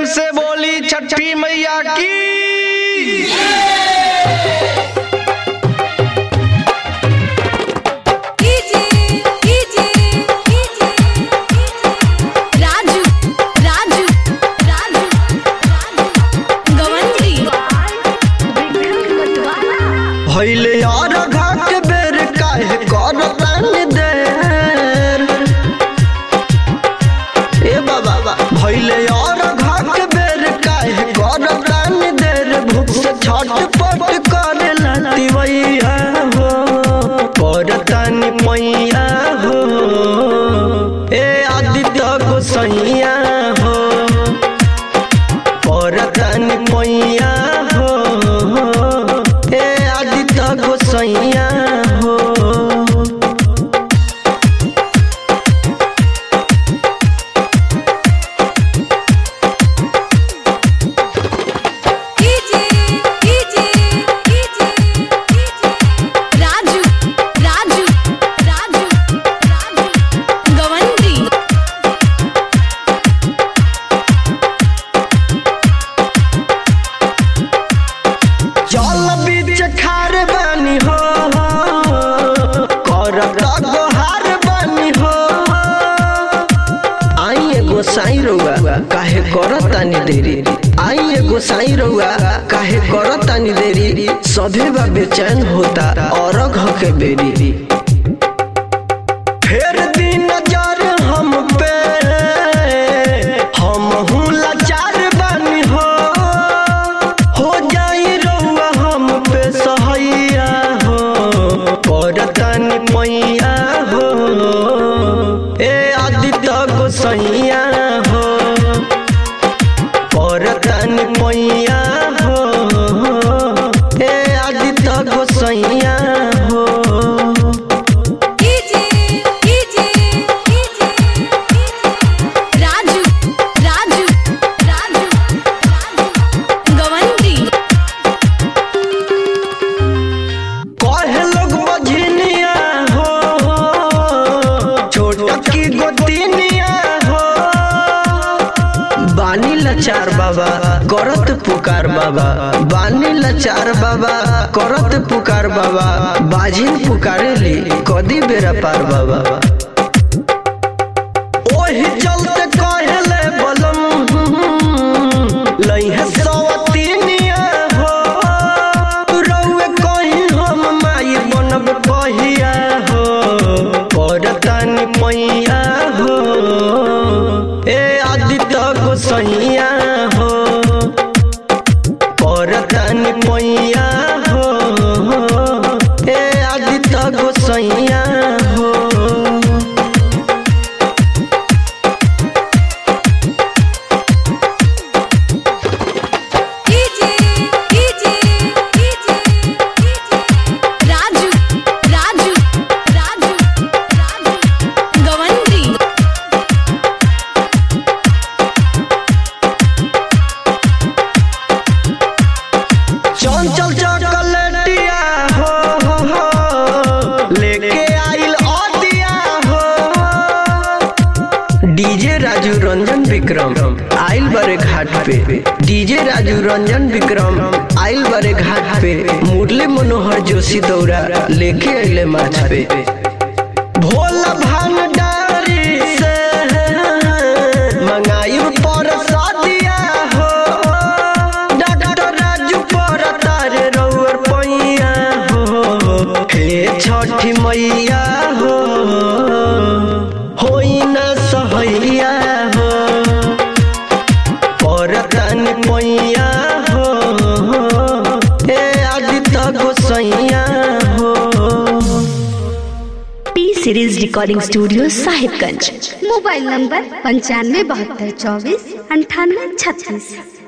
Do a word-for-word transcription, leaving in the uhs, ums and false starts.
से बोली छठी मैया की। भइले और घाट बेर काहे करतान देर ए बाबा भइले और घाट बेर काहे करतान देर भूख से छटपट करे लतिवैया हो करतान मैया हो ए आदित्य गोसैया हो करतान मैया हो गोसैया हो। राजू राजू राजू गवंडी जल बीच खार बानी हो करत गोहार बानी हो आई गोसाई रउआ काहे करतानी देरी आई गोसाई रउआ काहे करतानी देरी सभे बा बेचैन होता अरघ के बेरी फेर दिन नजर हम पे हम हूँ लाचार बानी हो हो जाई रउआ हम पे सहैया हो करतान मैया हो ए आदित्य गोसैया हो करतान मैया हो ए आदित्य गोसैया हो। राजू राजू राजू गवंडी कहे लोग बझनिया हो छोटा की गोतिनिया हो बानी लाचार बाबा करत पुकार बाबा बानी लाचार बाबा करत पुकार बाबा बाजिन पुकारे ली कदी बेरा पार बाबा ओही चलते कहले बलम लइहे सवतिनिया हो रउए कहीं हम माई बनब कहिया हो करतान मैया हो ए आदित्य गोसैया हो करतान मैया हो ए आदित्य गोसैया हो। राजू राजू राजू गवंडी चंचल चॉकलेटिया हो हो हो लेके आइल ऑडिया हो डीजे राजू रंजन विक्रम आइल बड़े घाट पे डीजे राजू रंजन विक्रम आइल बड़े घाट पे मुरली मनोहर जोशी दौरा लेके आइले माथ पे भोला भंडारी से मंगाई पर सादिया हो डॉक्टर राजू पर तारे रउर पैया हो हे छठी मैया हो होई ना सहैया हो करतान मैया हो ए आदित्य गोसैया हो। P series recording studio Sahibganj. Mobile number पंचानवे बहत्तर चौबीस अंठानवे छत्तीस।